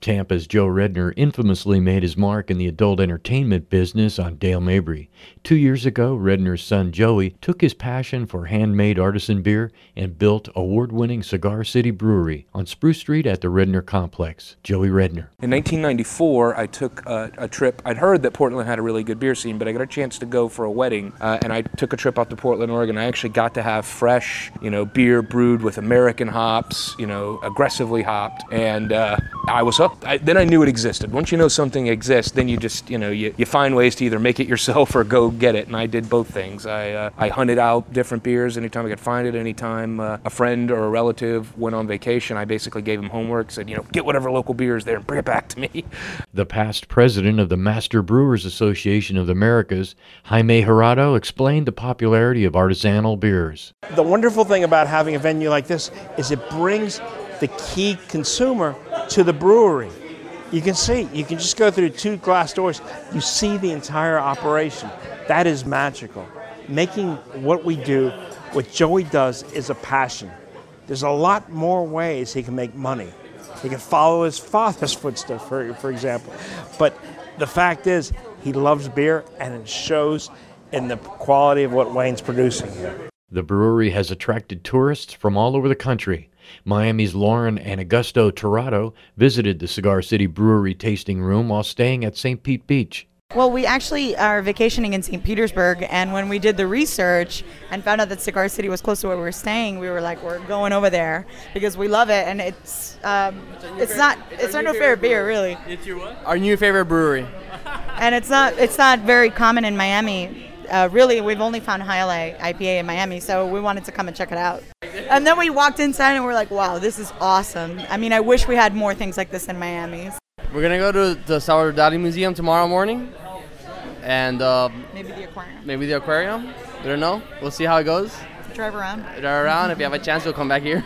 Tampa's Joe Redner infamously made his mark in the adult entertainment business on Dale Mabry. 2 years ago, Redner's son Joey took his passion for handmade artisan beer and built award-winning Cigar City Brewery on Spruce Street at the Redner Complex. Joey Redner. In 1994, I took a trip. I'd heard that Portland had a really good beer scene, but I got a chance to go for a wedding, and I took a trip out to Portland, Oregon. I actually got to have fresh, beer brewed with American hops, aggressively hopped, and I was hooked. Then I knew it existed. Once you know something exists, then you just, you find ways to either make it yourself or go get it, and I did both things. I hunted out different beers anytime I could find it. Anytime a friend or a relative went on vacation, I basically gave him homework, said, get whatever local beer is there and bring it back to me. The past president of the Master Brewers Association of the Americas, Jaime Jurado, explained the popularity of artisanal beers. The wonderful thing about having a venue like this is it brings the key consumer to the brewery. You can just go through 2 glass doors, you see the entire operation. That is magical. Making what we do, what Joey does, is a passion. There's a lot more ways he can make money. He can follow his father's footsteps, for example. But the fact is, he loves beer, and it shows in the quality of what Wayne's producing here. The brewery has attracted tourists from all over the country. Miami's Lauren and Augusto Tirado visited the Cigar City Brewery tasting room while staying at St. Pete Beach. Well, we actually are vacationing in St. Petersburg, and when we did the research and found out that Cigar City was close to where we were staying, we were like, we're going over there because we love it, and it's our new favorite beer, really. It's your what? Our new favorite brewery. And it's not very common in Miami. Really, we've only found High IPA in Miami, so we wanted to come and check it out. And then we walked inside and we're like, wow, this is awesome. I mean, I wish we had more things like this in Miami. We're going to go to the Salvador Dali Museum tomorrow morning. And maybe the aquarium. We don't know. We'll see how it goes. Drive around. If you have a chance, we'll come back here.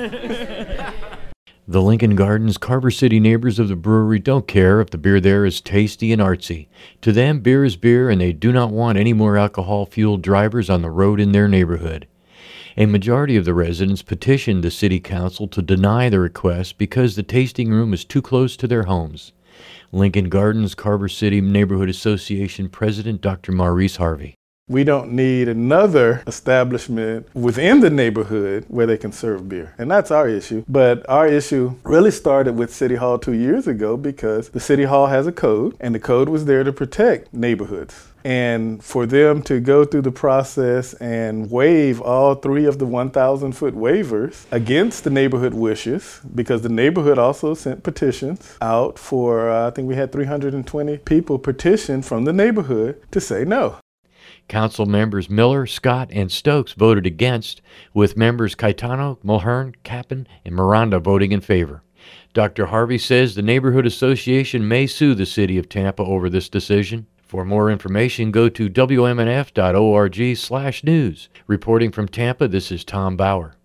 The Lincoln Gardens Carver City neighbors of the brewery don't care if the beer there is tasty and artsy. To them, beer is beer, and they do not want any more alcohol-fueled drivers on the road in their neighborhood. A majority of the residents petitioned the city council to deny the request because the tasting room is too close to their homes. Lincoln Gardens Carver City Neighborhood Association President Dr. Maurice Harvey. We don't need another establishment within the neighborhood where they can serve beer. And that's our issue. But our issue really started with City Hall 2 years ago because the City Hall has a code, and the code was there to protect neighborhoods. And for them to go through the process and waive all 3 of the 1,000-foot waivers against the neighborhood wishes, because the neighborhood also sent petitions out for, I think we had 320 people petition from the neighborhood to say no. Council members Miller, Scott, and Stokes voted against, with members Caetano, Mulhern, Kappen, and Miranda voting in favor. Dr. Harvey says the Neighborhood Association may sue the City of Tampa over this decision. For more information, go to WMNF.org/news. Reporting from Tampa, this is Tom Bauer.